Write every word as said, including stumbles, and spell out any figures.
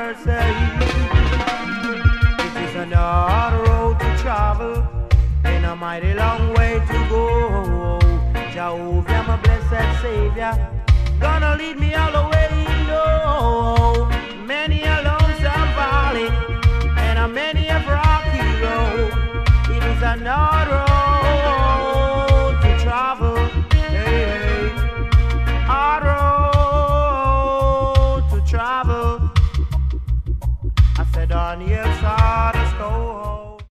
mercy. It is an hard road to travel and a mighty long way to go. Jehovah, my blessed Savior, gonna lead me all the way, no.